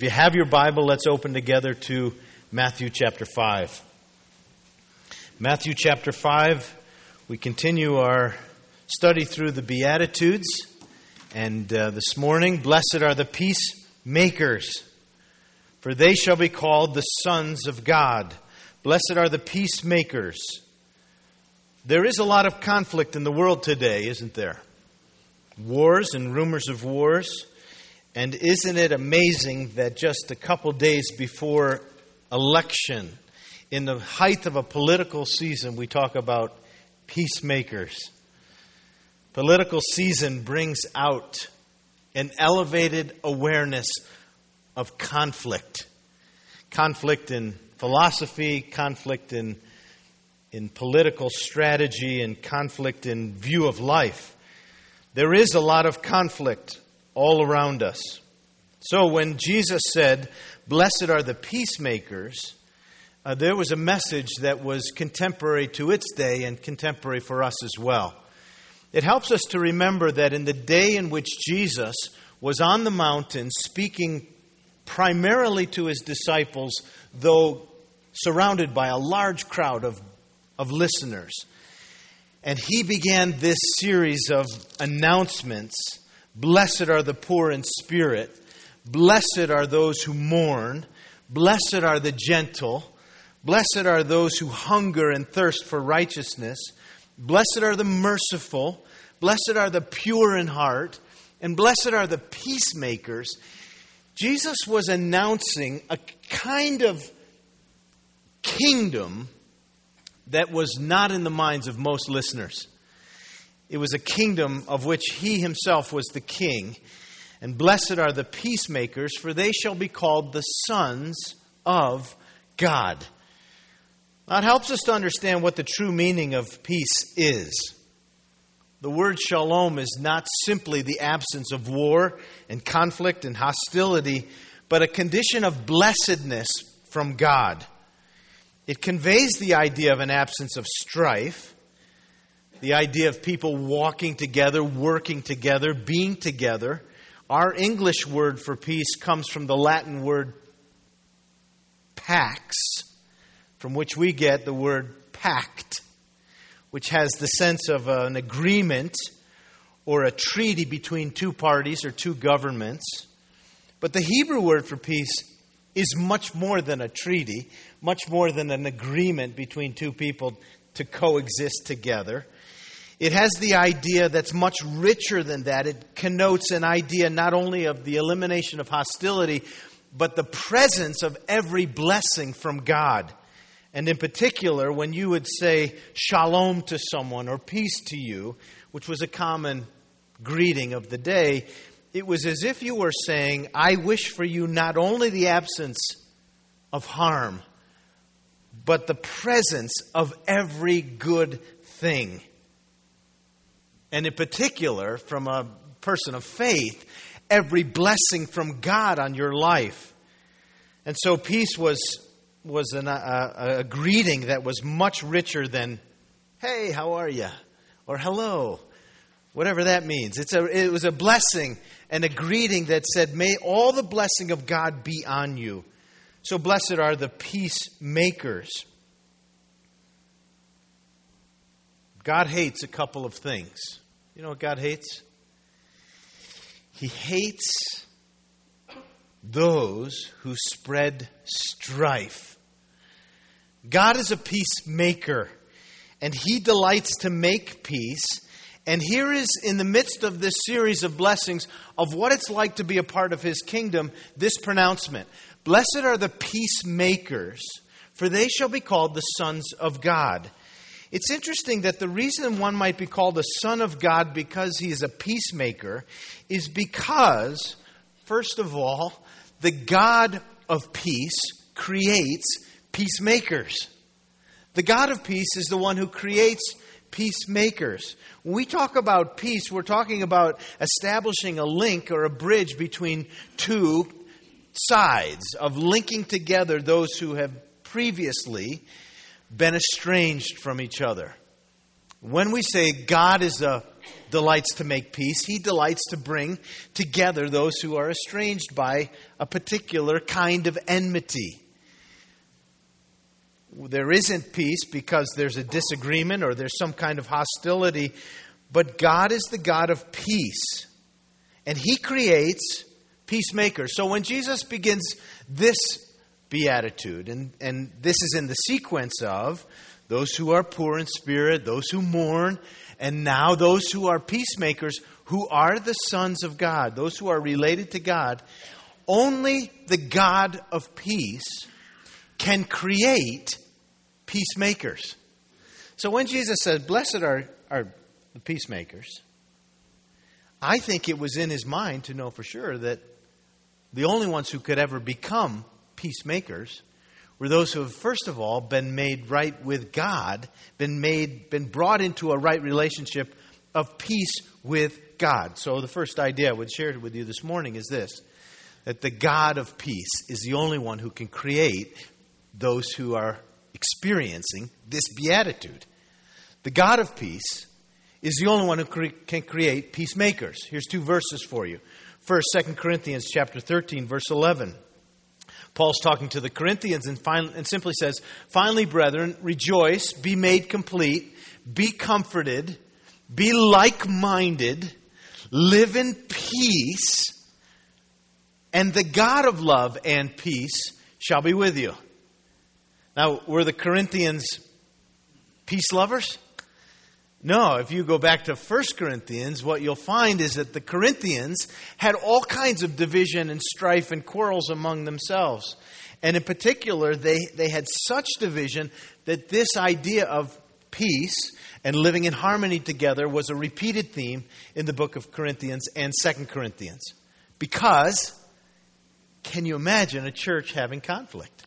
If you have your Bible, let's open together to Matthew chapter 5. Matthew chapter 5, we continue our study through the Beatitudes. And this morning, blessed are the peacemakers, for they shall be called the sons of God. Blessed are the peacemakers. There is a lot of conflict in the world today, isn't there? Wars and rumors of wars. And isn't it amazing that just a couple days before election, in the height of a political season, we talk about peacemakers. Political season brings out an elevated awareness of conflict. Conflict in philosophy, conflict in political strategy, and conflict in view of life. There is a lot of conflict all around us. So when Jesus said, "Blessed are the peacemakers," there was a message that was contemporary to its day and contemporary for us as well. It helps us to remember that in the day in which Jesus was on the mountain speaking primarily to his disciples, though surrounded by a large crowd of listeners, and he began this series of announcements. Blessed are the poor in spirit. Blessed are those who mourn. Blessed are the gentle. Blessed are those who hunger and thirst for righteousness. Blessed are the merciful. Blessed are the pure in heart. And blessed are the peacemakers. Jesus was announcing a kind of kingdom that was not in the minds of most listeners. It was a kingdom of which he himself was the king. And blessed are the peacemakers, for they shall be called the sons of God. Now, it helps us to understand what the true meaning of peace is. The word shalom is not simply the absence of war and conflict and hostility, but a condition of blessedness from God. It conveys the idea of an absence of strife, the idea of people walking together, working together, being together. Our English word for peace comes from the Latin word pax, from which we get the word pact, which has the sense of an agreement or a treaty between two parties or two governments. But the Hebrew word for peace is much more than a treaty, much more than an agreement between two people to coexist together. It has the idea that's much richer than that. It connotes an idea not only of the elimination of hostility, but the presence of every blessing from God. And in particular, when you would say shalom to someone or peace to you, which was a common greeting of the day, it was as if you were saying, I wish for you not only the absence of harm, but the presence of every good thing. And in particular, from a person of faith, every blessing from God on your life. And so peace was a greeting that was much richer than, hey, how are you? Or hello, whatever that means. It was a blessing and a greeting that said, may all the blessing of God be on you. So blessed are the peacemakers. God hates a couple of things. You know what God hates? He hates those who spread strife. God is a peacemaker, and He delights to make peace. And here is, in the midst of this series of blessings of what it's like to be a part of His kingdom, this pronouncement. Blessed are the peacemakers, for they shall be called the sons of God. It's interesting that the reason one might be called a son of God because he is a peacemaker is because, first of all, the God of peace creates peacemakers. The God of peace is the one who creates peacemakers. When we talk about peace, we're talking about establishing a link or a bridge between two sides, of linking together those who have previously been estranged from each other. When we say God is a delights to make peace. He delights to bring together those who are estranged by a particular kind of enmity. There isn't peace because there's a disagreement or there's some kind of hostility, but God is the God of peace, and He creates peacemakers. So when Jesus begins this beatitude, and this is in the sequence of those who are poor in spirit, those who mourn, and now those who are peacemakers, who are the sons of God, those who are related to God, only the God of peace can create peacemakers. So when Jesus said, blessed are the peacemakers, I think it was in His mind to know for sure that the only ones who could ever become peacemakers were those who have, first of all, been made right with God, been brought into a right relationship of peace with God. So the first idea I would share with you this morning is this, that the God of peace is the only one who can create those who are experiencing this beatitude. The God of peace is the only one who can create peacemakers. Here's two verses for you. First, 2 Corinthians chapter 13, verse 11. Paul's talking to the Corinthians and simply says, finally, brethren, rejoice, be made complete, be comforted, be like-minded, live in peace, and the God of love and peace shall be with you. Now, were the Corinthians peace lovers? No, if you go back to 1 Corinthians, what you'll find is that the Corinthians had all kinds of division and strife and quarrels among themselves. And in particular, they had such division that this idea of peace and living in harmony together was a repeated theme in the book of Corinthians and 2 Corinthians. Because, can you imagine a church having conflict?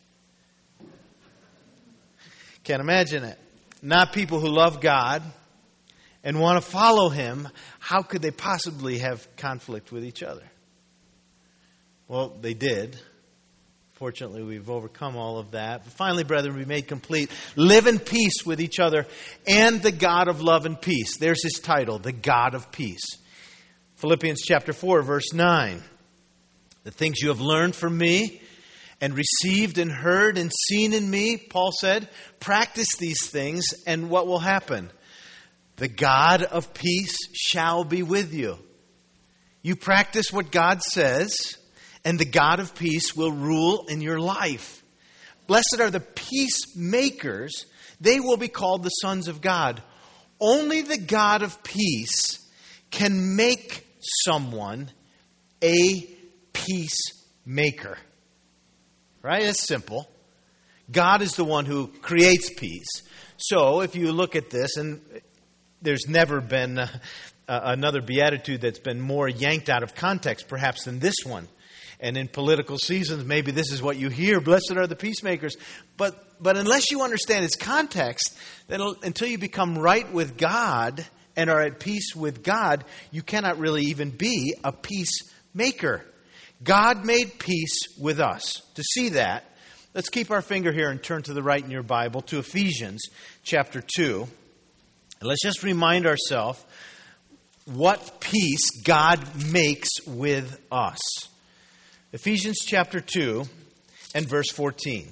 Can't imagine it. Not people who love God and want to follow Him. How could they possibly have conflict with each other? Well, they did. Fortunately, we've overcome all of that. But finally, brethren, be made complete. Live in peace with each other and the God of love and peace. There's His title, the God of peace. Philippians chapter 4, verse 9. The things you have learned from me and received and heard and seen in me, Paul said, practice these things, and what will happen? The God of peace shall be with you. You practice what God says, and the God of peace will rule in your life. Blessed are the peacemakers. They will be called the sons of God. Only the God of peace can make someone a peacemaker. Right? It's simple. God is the one who creates peace. So if you look at this, and there's never been another beatitude that's been more yanked out of context, perhaps, than this one. And in political seasons, maybe this is what you hear, blessed are the peacemakers. But unless you understand its context, then until you become right with God and are at peace with God, you cannot really even be a peacemaker. God made peace with us. To see that, let's keep our finger here and turn to the right in your Bible to Ephesians chapter 2. And let's just remind ourselves what peace God makes with us. Ephesians chapter 2 and verse 14.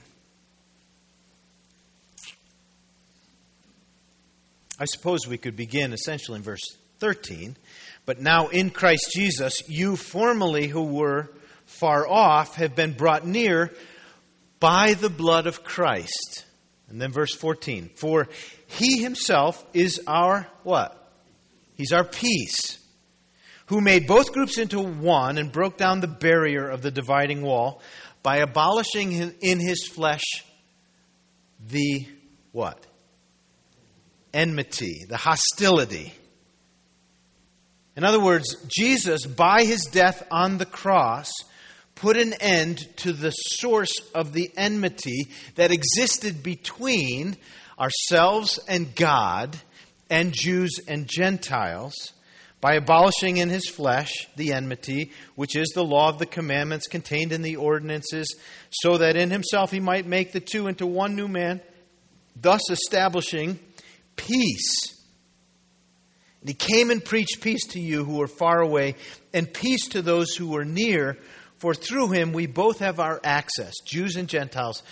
I suppose we could begin essentially in verse 13. But now in Christ Jesus, you formerly who were far off have been brought near by the blood of Christ. And then verse 14. For He Himself is our what? He's our peace, who made both groups into one and broke down the barrier of the dividing wall by abolishing in His flesh the what? Enmity, the hostility. In other words, Jesus, by His death on the cross, put an end to the source of the enmity that existed between ourselves and God and Jews and Gentiles by abolishing in His flesh the enmity, which is the law of the commandments contained in the ordinances, so that in Himself He might make the two into one new man, thus establishing peace And he came and preached peace to you who were far away, and peace to those who were near. For through him we both have our access, Jews and Gentiles,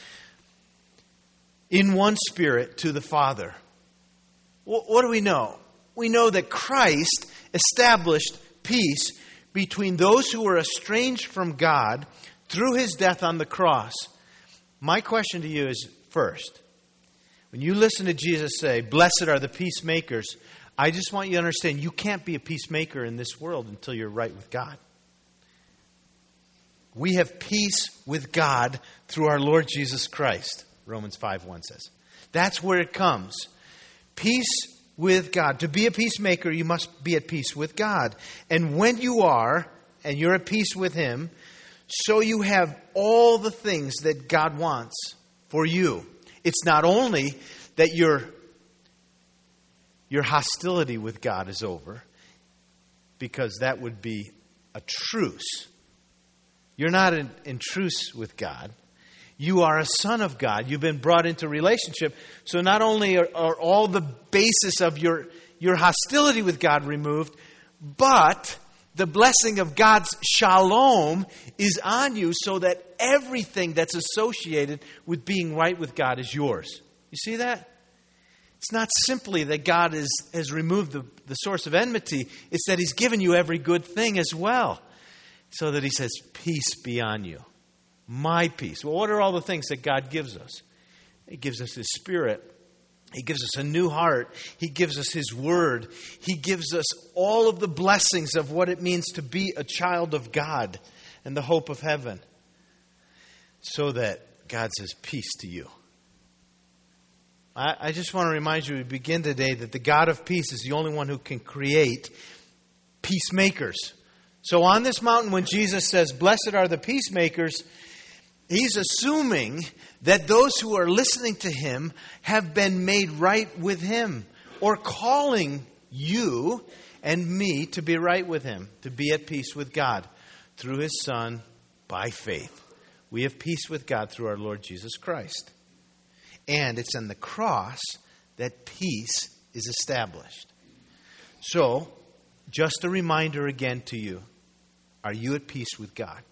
in one Spirit to the Father. What do we know? We know that Christ established peace between those who were estranged from God through his death on the cross. My question to you is, first, when you listen to Jesus say, "Blessed are the peacemakers," I just want you to understand you can't be a peacemaker in this world until you're right with God. We have peace with God through our Lord Jesus Christ, Romans 5:1 says. That's where it comes. Peace with God. To be a peacemaker, you must be at peace with God. And when you are, and you're at peace with him, so you have all the things that God wants for you. It's not only that your hostility with God is over, because that would be a truce. You're not in truce with God. You are a son of God. You've been brought into relationship. So not only are all the basis of your hostility with God removed, but the blessing of God's shalom is on you so that everything that's associated with being right with God is yours. You see that? It's not simply that God has removed the source of enmity. It's that he's given you every good thing as well. So that he says, peace be on you. My peace. Well, what are all the things that God gives us? He gives us his Spirit. He gives us a new heart. He gives us his word. He gives us all of the blessings of what it means to be a child of God and the hope of heaven. So that God says, peace to you. I just want to remind you, we begin today, that the God of peace is the only one who can create peacemakers. So on this mountain, when Jesus says, "Blessed are the peacemakers," he's assuming that those who are listening to him have been made right with him, or calling you and me to be right with him, to be at peace with God through his Son by faith. We have peace with God through our Lord Jesus Christ. And it's on the cross that peace is established. So, just a reminder again to you. Are you at peace with God?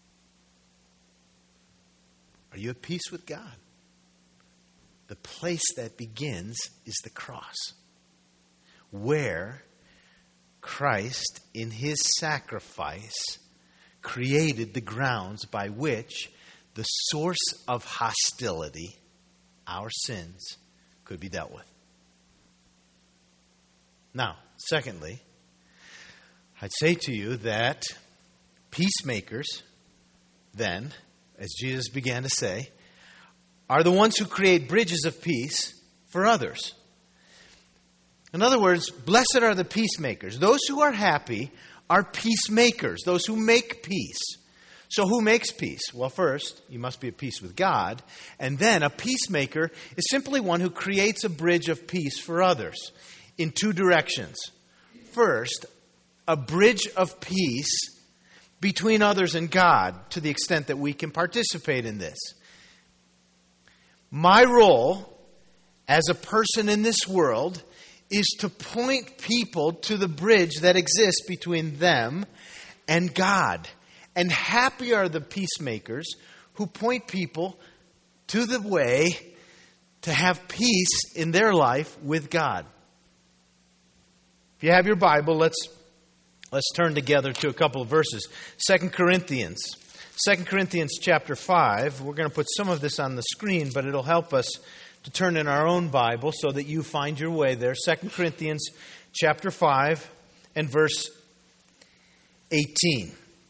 Are you at peace with God? The place that begins is the cross, where Christ, in his sacrifice, created the grounds by which the source of hostility, our sins, could be dealt with. Now, secondly, I'd say to you that peacemakers, then, as Jesus began to say, are the ones who create bridges of peace for others. In other words, blessed are the peacemakers. Those who are happy are peacemakers, those who make peace. So who makes peace? Well, first, you must be at peace with God. And then a peacemaker is simply one who creates a bridge of peace for others in two directions. First, a bridge of peace between others and God, to the extent that we can participate in this. My role as a person in this world is to point people to the bridge that exists between them and God. And happy are the peacemakers who point people to the way to have peace in their life with God. If you have your Bible, let's turn together to a couple of verses. 2 Corinthians chapter 5. We're going to put some of this on the screen, but it'll help us to turn in our own Bible so that you find your way there. 2 Corinthians chapter 5 and verse 18.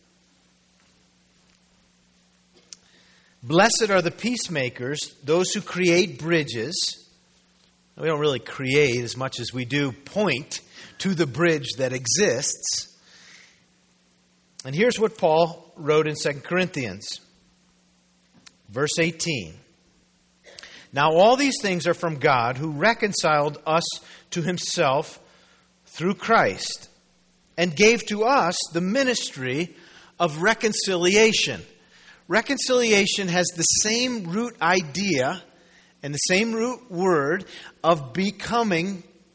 Blessed are the peacemakers, those who create bridges. We don't really create as much as we do point to the bridge that exists. And here's what Paul wrote in 2 Corinthians, verse 18. Now all these things are from God, who reconciled us to himself through Christ, and gave to us the ministry of reconciliation. Reconciliation has the same root idea and the same root word of becoming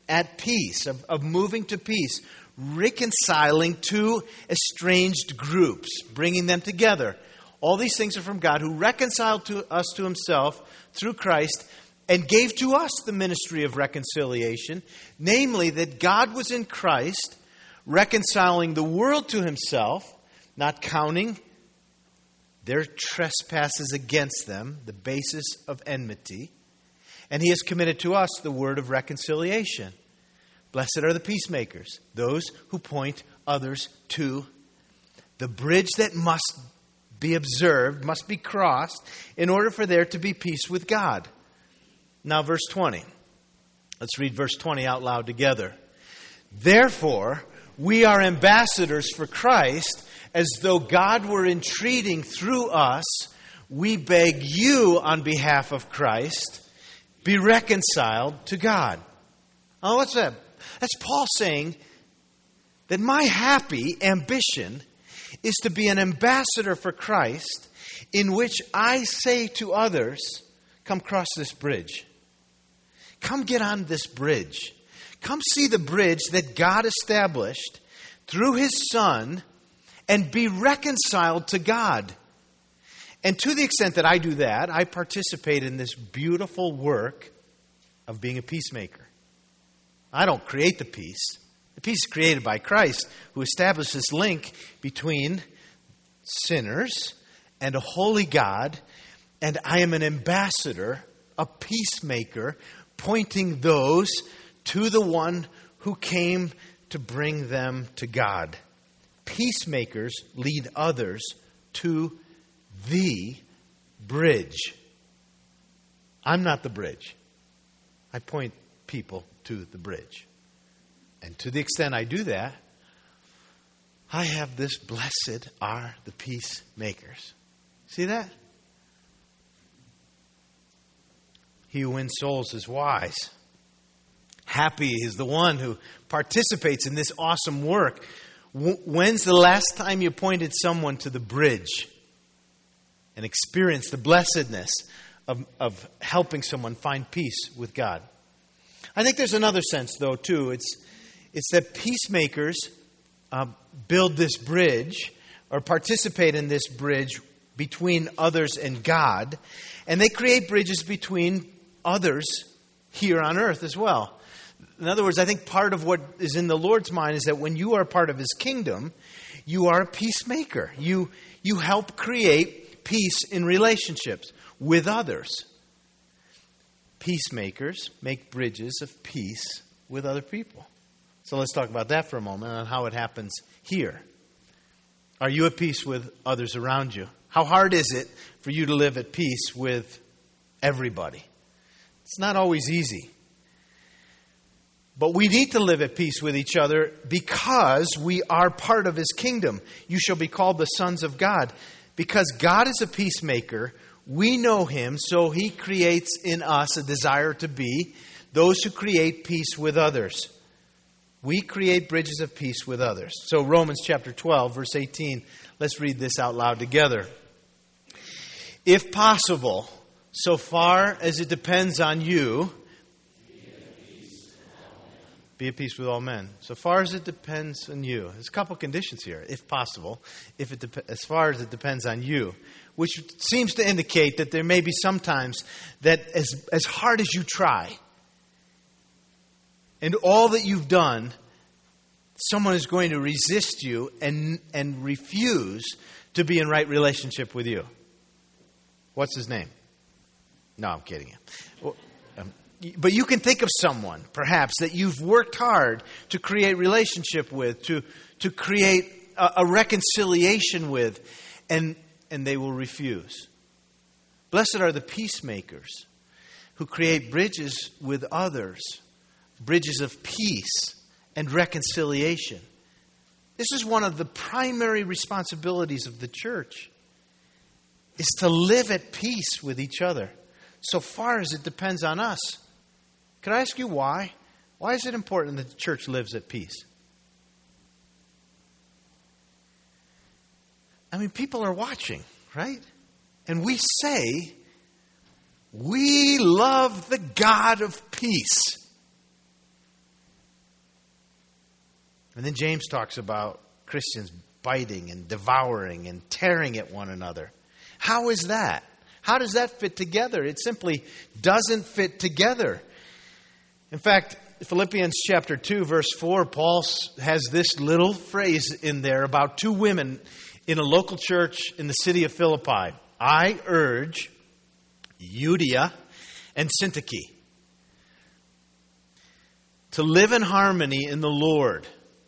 at peace, of moving to peace, reconciling two estranged groups, bringing them together. All these things are from God, who reconciled us to himself through Christ and gave to us the ministry of reconciliation, namely that God was in Christ, reconciling the world to himself, not counting their trespasses against them, the basis of enmity. And he has committed to us the word of reconciliation. Blessed are the peacemakers, those who point others to the bridge that must be observed, must be crossed, in order for there to be peace with God. Now, verse 20. Let's read verse 20 out loud together. Therefore, we are ambassadors for Christ, as though God were entreating through us. We beg you on behalf of Christ, be reconciled to God. Oh, what's that? That's Paul saying that my happy ambition is to be an ambassador for Christ, in which I say to others, come cross this bridge. Come get on this bridge. Come see the bridge that God established through his Son and be reconciled to God. And to the extent that I do that, I participate in this beautiful work of being a peacemaker. I don't create the peace. The peace is created by Christ, who established this link between sinners and a holy God. And I am an ambassador, a peacemaker, pointing those to the one who came to bring them to God. Peacemakers lead others to the bridge. I'm not the bridge. I point people to the bridge. And to the extent I do that, I have this blessed are the peacemakers. See that? He who wins souls is wise. Happy is the one who participates in this awesome work. When's the last time you pointed someone to the bridge and experienced the blessedness of helping someone find peace with God? I think there's another sense, though, too. It's that peacemakers build this bridge or participate in this bridge between others and God. And they create bridges between others here on earth as well. In other words, I think part of what is in the Lord's mind is that when you are part of his kingdom, you are a peacemaker. You help create peace in relationships with others. Peacemakers make bridges of peace with other people. So let's talk about that for a moment and how it happens here. Are you at peace with others around you? How hard is it for you to live at peace with everybody? It's not always easy. But we need to live at peace with each other because we are part of his kingdom. You shall be called the sons of God. Because God is a peacemaker, we know him, so he creates in us a desire to be those who create peace with others. We create bridges of peace with others. So Romans chapter 12, verse 18, let's read this out loud together. If possible, so far as it depends on you, be at peace with all men. So far as it depends on you. There's a couple conditions here. If possible, as far as it depends on you. Which seems to indicate that there may be some times that as hard as you try, and all that you've done, someone is going to resist you and refuse to be in right relationship with you. What's his name? No, I'm kidding you. Well, but you can think of someone, perhaps, that you've worked hard to create relationship with, to create a reconciliation with, and they will refuse. Blessed are the peacemakers who create bridges with others, bridges of peace and reconciliation. This is one of the primary responsibilities of the church, is to live at peace with each other, so far as it depends on us. Can I ask you why? Why is it important that the church lives at peace? I mean, people are watching, right? And we say, we love the God of peace. And then James talks about Christians biting and devouring and tearing at one another. How is that? How does that fit together? It simply doesn't fit together. In fact, Philippians chapter 2, verse 4, Paul has this little phrase in there about two women in a local church in the city of Philippi. I urge Euodia and Syntyche to live in harmony in the Lord.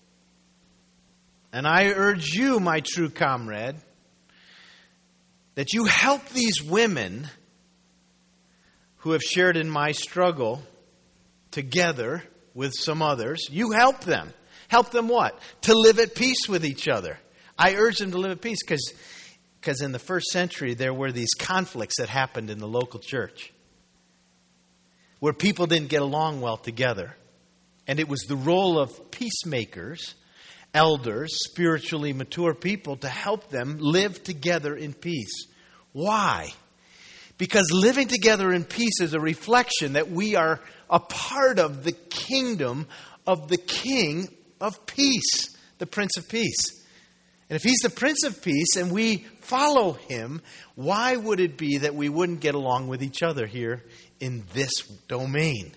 And I urge you, my true comrade, that you help these women who have shared in my struggle together with some others. You help them. Help them what? To live at peace with each other. I urge them to live at peace because in the first century there were these conflicts that happened in the local church where people didn't get along well together. And it was the role of peacemakers, elders, spiritually mature people, to help them live together in peace. Why? Because living together in peace is a reflection that we are a part of the kingdom of the King of Peace, the Prince of Peace. And if He's the Prince of Peace and we follow Him, why would it be that we wouldn't get along with each other here in this domain?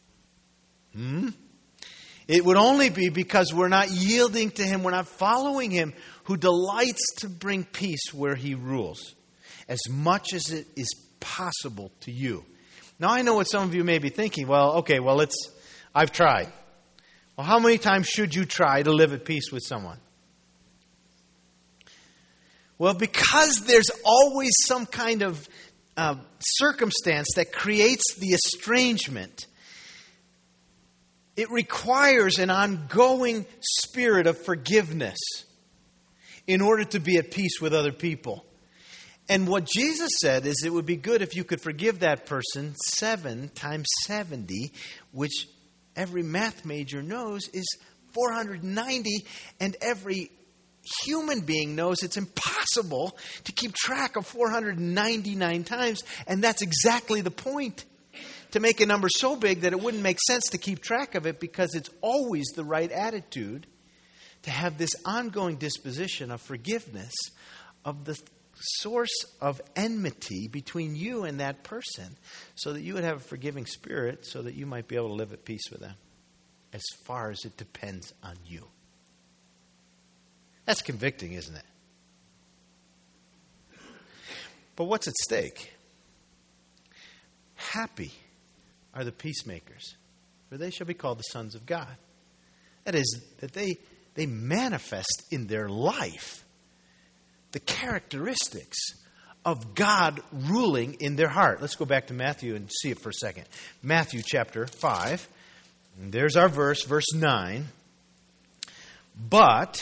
It would only be because we're not yielding to Him, we're not following Him, who delights to bring peace where He rules, as much as it is possible to you. Now, I know what some of you may be thinking. I've tried. Well, how many times should you try to live at peace with someone? Well, because there's always some kind of circumstance that creates the estrangement, it requires an ongoing spirit of forgiveness in order to be at peace with other people. And what Jesus said is it would be good if you could forgive that person 7 times 70, which every math major knows is 490, and every human being knows it's impossible to keep track of 499 times, and that's exactly the point. To make a number so big that it wouldn't make sense to keep track of it, because it's always the right attitude to have this ongoing disposition of forgiveness of the source of enmity between you and that person, so that you would have a forgiving spirit, so that you might be able to live at peace with them as far as it depends on you. That's convicting, isn't it? But what's at stake? Happy are the peacemakers, for they shall be called the sons of God. That is, that they manifest in their life the characteristics of God ruling in their heart. Let's go back to Matthew and see it for a second. Matthew chapter 5. And there's our verse 9. But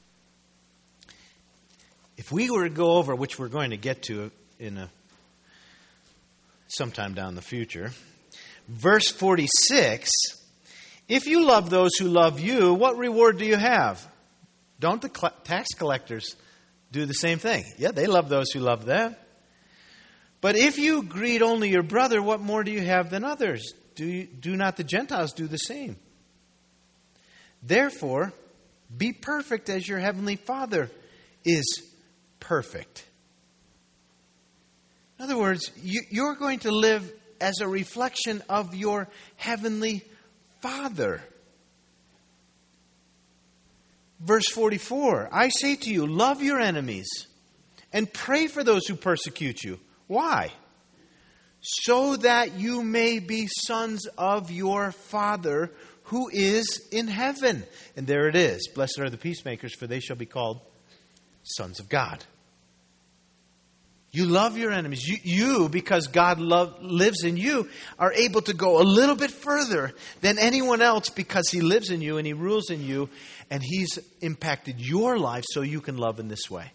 if we were to go over, which we're going to get to in sometime down the future, verse 46, if you love those who love you, what reward do you have? Don't the tax collectors do the same thing? Yeah, they love those who love them. But if you greet only your brother, what more do you have than others? Do not the Gentiles do the same? Therefore, be perfect as your heavenly Father is perfect. In other words, you're going to live as a reflection of your heavenly Father. Verse 44, I say to you, love your enemies and pray for those who persecute you. Why? So that you may be sons of your Father who is in heaven. And there it is. Blessed are the peacemakers, for they shall be called sons of God. You love your enemies. You, because God lives in you, are able to go a little bit further than anyone else, because He lives in you and He rules in you, and He's impacted your life so you can love in this way.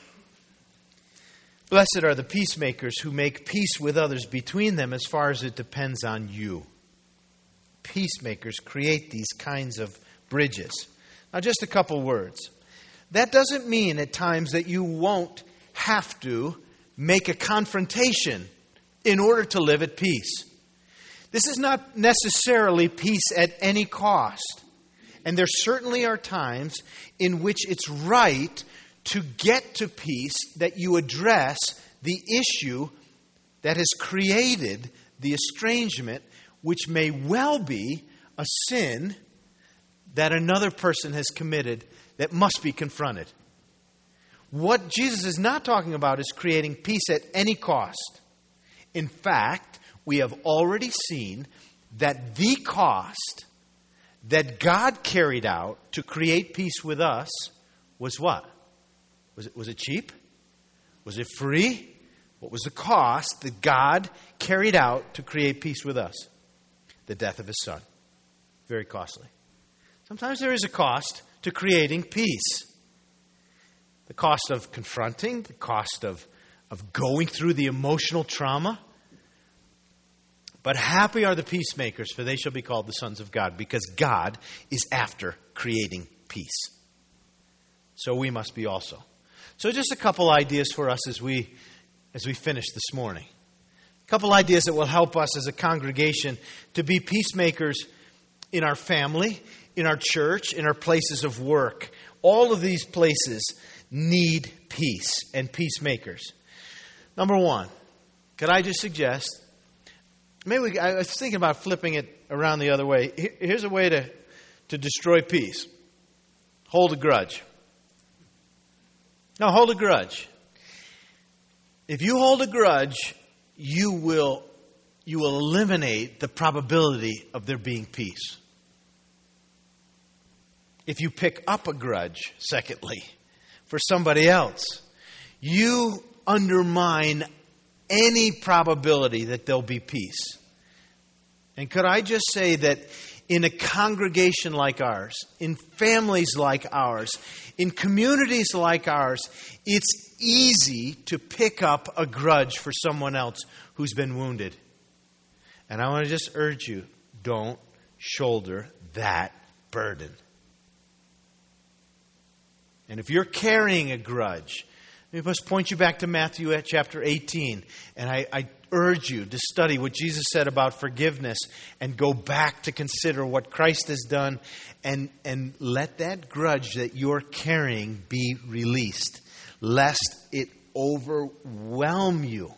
Blessed are the peacemakers who make peace with others between them as far as it depends on you. Peacemakers create these kinds of bridges. Now, just a couple words. That doesn't mean at times that you won't have to make a confrontation in order to live at peace. This is not necessarily peace at any cost. And there certainly are times in which it's right to get to peace that you address the issue that has created the estrangement, which may well be a sin that another person has committed that must be confronted. What Jesus is not talking about is creating peace at any cost. In fact, we have already seen that the cost that God carried out to create peace with us was what? Was it cheap? Was it free? What was the cost that God carried out to create peace with us? The death of His Son. Very costly. Sometimes there is a cost to creating peace. The cost of confronting, the cost of going through the emotional trauma. But happy are the peacemakers, for they shall be called the sons of God, because God is after creating peace. So we must be also. So just a couple ideas for us as we finish this morning. A couple ideas that will help us as a congregation to be peacemakers in our family, in our church, in our places of work. All of these places need peace and peacemakers. Number one, could I just suggest, I was thinking about flipping it around the other way. Here's a way to destroy peace. Hold a grudge. No, hold a grudge. If you hold a grudge, you will eliminate the probability of there being peace. If you pick up a grudge, secondly, for somebody else, you undermine any probability that there'll be peace. And could I just say that in a congregation like ours, in families like ours, in communities like ours, it's easy to pick up a grudge for someone else who's been wounded. And I want to just urge you, don't shoulder that burden. And if you're carrying a grudge, we must point you back to Matthew chapter 18. And I urge you to study what Jesus said about forgiveness and go back to consider what Christ has done and let that grudge that you're carrying be released, lest it overwhelm you.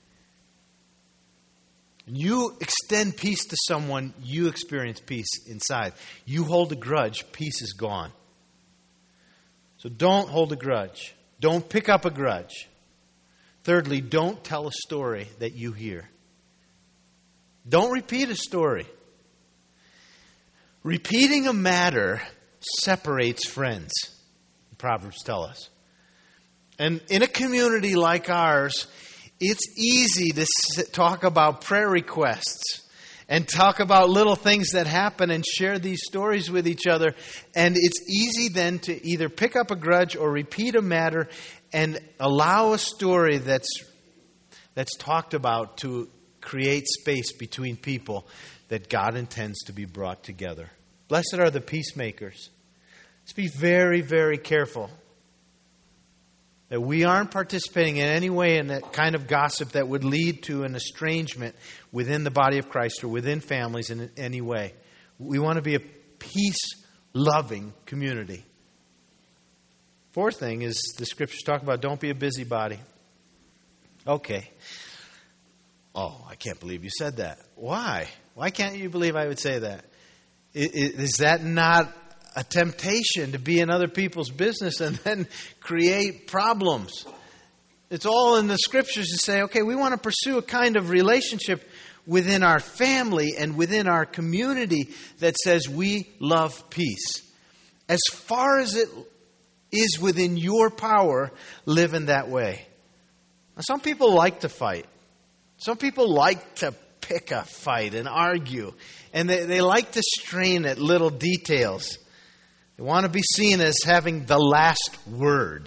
You extend peace to someone, you experience peace inside. You hold a grudge, peace is gone. So don't hold a grudge. Don't pick up a grudge. Thirdly, don't tell a story that you hear. Don't repeat a story. Repeating a matter separates friends, the Proverbs tell us. And in a community like ours, it's easy to talk about prayer requests and talk about little things that happen and share these stories with each other. And it's easy then to either pick up a grudge or repeat a matter and allow a story that's talked about to create space between people that God intends to be brought together. Blessed are the peacemakers. Let's be very, very careful that we aren't participating in any way in that kind of gossip that would lead to an estrangement within the body of Christ or within families in any way. We want to be a peace-loving community. Fourth thing is the scriptures talk about don't be a busybody. Okay. Oh, I can't believe you said that. Why? Why can't you believe I would say that? Is that not a temptation to be in other people's business and then create problems? It's all in the scriptures to say, okay, we want to pursue a kind of relationship within our family and within our community that says we love peace. As far as it is within your power, live in that way. Now, some people like to fight. Some people like to pick a fight and argue. And they like to strain at little details. They want to be seen as having the last word.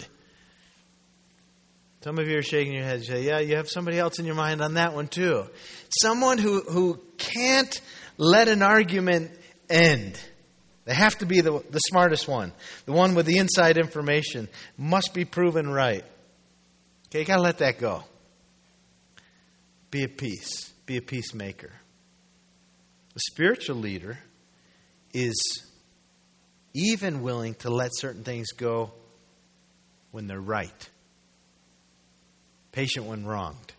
Some of you are shaking your heads. Yeah, you have somebody else in your mind on that one too. Someone who can't let an argument end. They have to be the smartest one. The one with the inside information. Must be proven right. Okay, you got to let that go. Be at peace. Be a peacemaker. The spiritual leader is even willing to let certain things go when they're right, patient when wronged.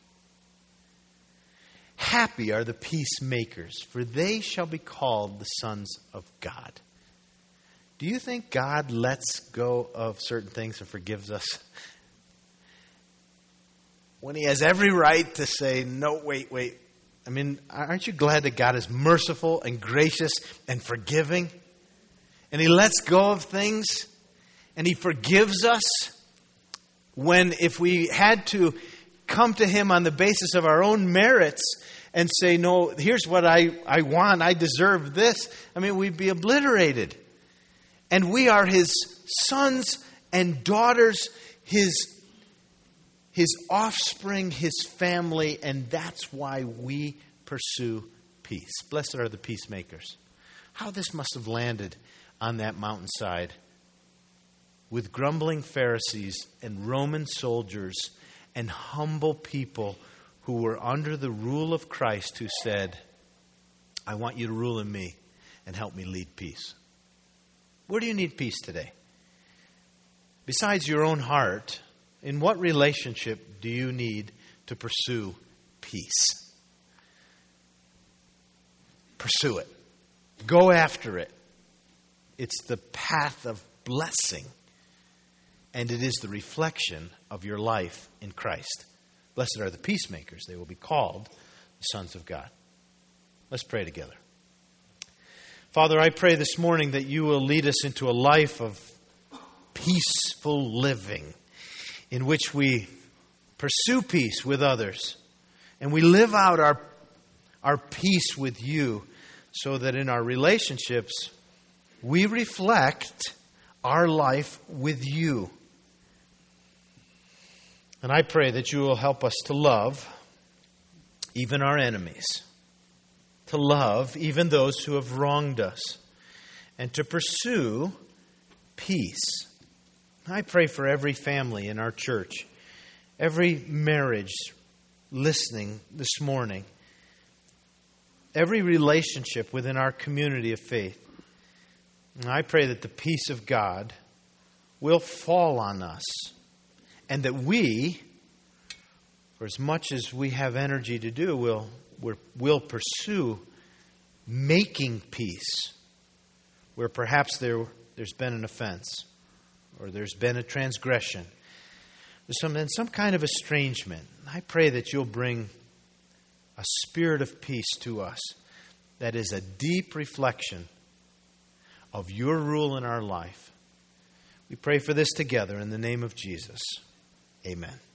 Happy are the peacemakers, for they shall be called the sons of God. Do you think God lets go of certain things and forgives us? When He has every right to say, no, wait. I mean, aren't you glad that God is merciful and gracious and forgiving? And He lets go of things and He forgives us when, if we had to come to Him on the basis of our own merits and say, no, here's what I want, I deserve this, I mean, we'd be obliterated. And we are His sons and daughters, His offspring, His family, and that's why we pursue peace. Blessed are the peacemakers. How this must have landed on that mountainside with grumbling Pharisees and Roman soldiers and humble people who were under the rule of Christ, who said, I want you to rule in me and help me lead peace. Where do you need peace today? Besides your own heart, in what relationship do you need to pursue peace? Pursue it. Go after it. It's the path of blessing. And it is the reflection of your life in Christ. Blessed are the peacemakers. They will be called the sons of God. Let's pray together. Father, I pray this morning that you will lead us into a life of peaceful living in which we pursue peace with others and we live out our peace with you so that in our relationships we reflect our life with you. And I pray that you will help us to love even our enemies, to love even those who have wronged us, and to pursue peace. I pray for every family in our church, every marriage listening this morning, every relationship within our community of faith. And I pray that the peace of God will fall on us and that we, for as much as we have energy to do, will pursue making peace where perhaps there's been an offense or there's been a transgression. There's some kind of estrangement. I pray that you'll bring a spirit of peace to us that is a deep reflection of your rule in our life. We pray for this together in the name of Jesus. Amen.